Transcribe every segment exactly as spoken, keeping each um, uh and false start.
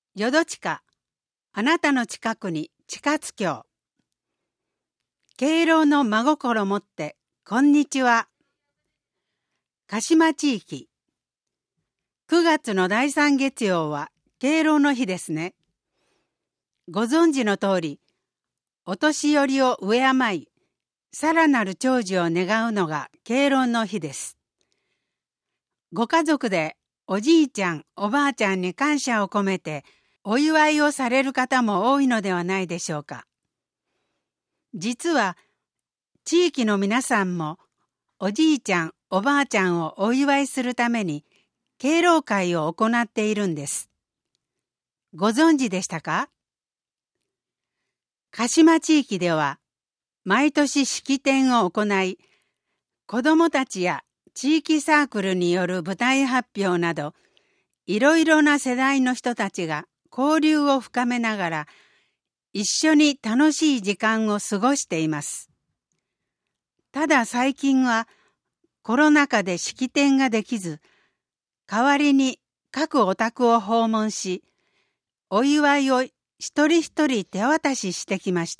よどちか、あなたの近くに近津京。敬老の真心もって、こんにちは。鹿島地域。くがつのだいさん月曜は敬老の日ですね。ご存知の通り、お年寄りを敬い、さらなる長寿を願うのが敬老の日です。ご家族でおじいちゃん、おばあちゃんに感謝を込めて、お祝いをされる方も多いのではないでしょうか。実は、地域の皆さんも、おじいちゃん、おばあちゃんをお祝いするために、敬老会を行っているんです。ご存知でしたか？鹿島地域では、毎年式典を行い、子どもたちや地域サークルによる舞台発表など、いろいろな世代の人たちが交流を深めながら、一緒に楽しい時間を過ごしています。ただ最近はコロナ禍で式典ができず、代わりに各お宅を訪問し、お祝いを一人一人手渡ししてきました。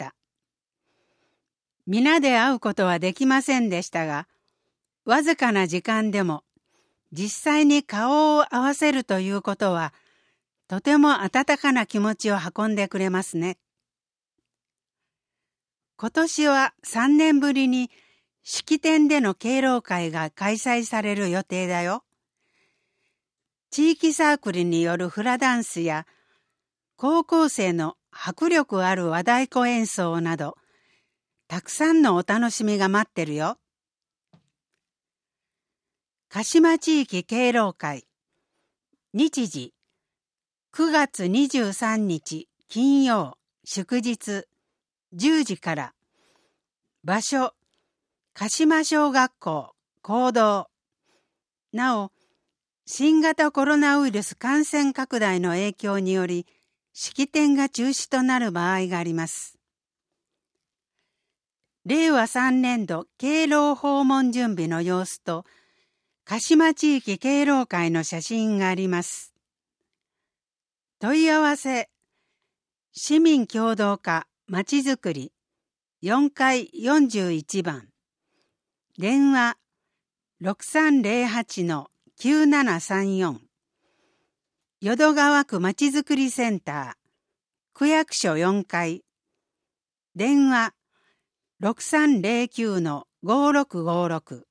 皆で会うことはできませんでしたが、わずかな時間でも実際に顔を合わせるということは、とても温かな気持ちを運んでくれますね。今年はさんねんぶりに式典での敬老会が開催される予定だよ。地域サークルによるフラダンスや高校生の迫力ある和太鼓演奏など、たくさんのお楽しみが待ってるよ。鹿島地域敬老会。日時、くがつにじゅうさんにち金曜、祝日、じゅうじから。場所、鹿島小学校、講堂。なお、新型コロナウイルス感染拡大の影響により、式典が中止となる場合があります。れいわさんねんど敬老訪問準備の様子と、鹿島地域敬老会の写真があります。問い合わせ、市民協働課まちづくりよんかいよんじゅういちばん、電話 ろくさんぜろはちのきゅうななさんよん、淀川区まちづくりセンター、区役所よんかい、電話 ろくさんぜろきゅうのごろくごろく、